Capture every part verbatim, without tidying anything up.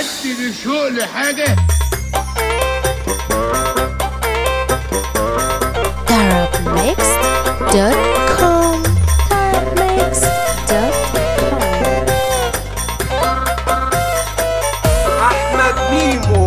حد لشوق لحاجة. Arab Mixed dot com Arab Mixed dot com أحمد ميمو.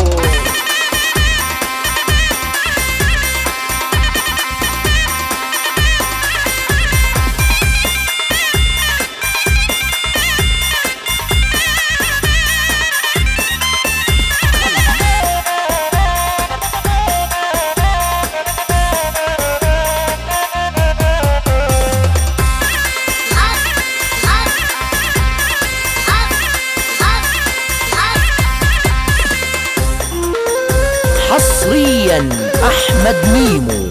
حصريا أحمد ميمو.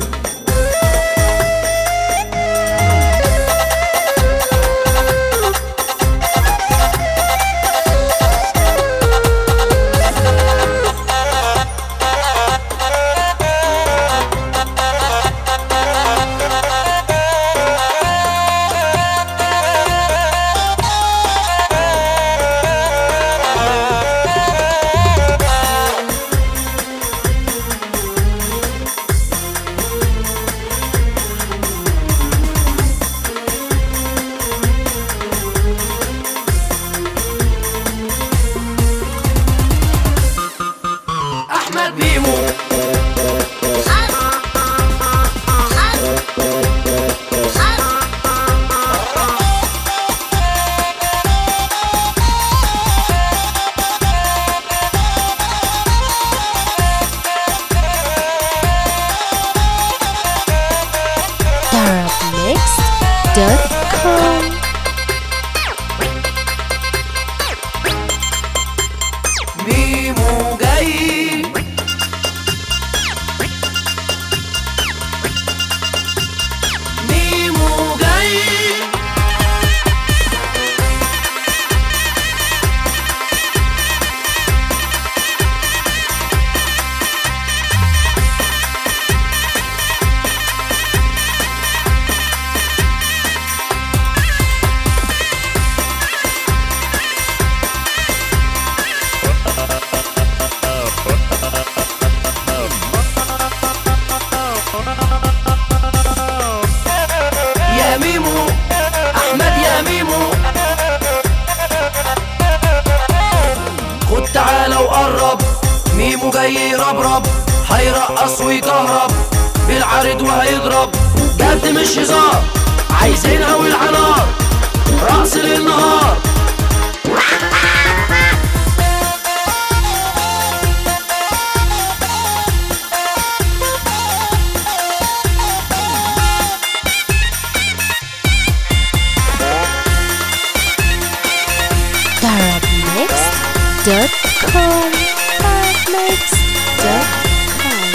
أحمد ميمو. Arab Mixed dot com ميمو جاي، ميمو جاي، يا ميمو أحمد يا ميمو. خد تعالى وقرب، ميمو جاي يربرب، هيرقص ويكهرب بالعرض وهيضرب، جد مش هزار، عايزينها والعنار، رقص للنهار. Arab Mixed dot com Arab Mixed dot com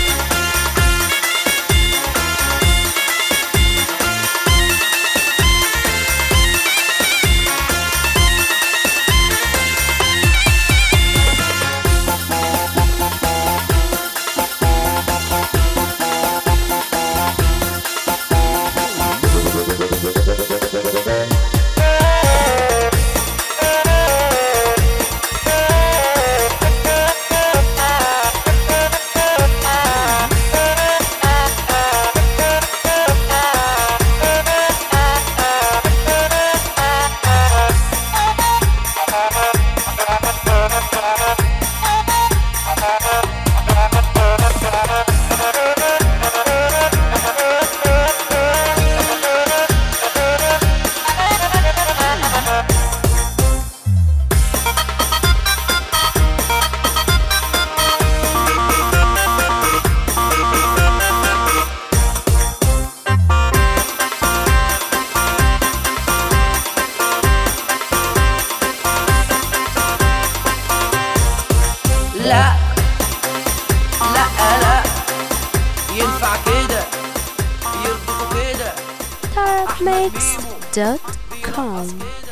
لا لا لا ينفع كده، يرضوا كده. Arab Mixed dot com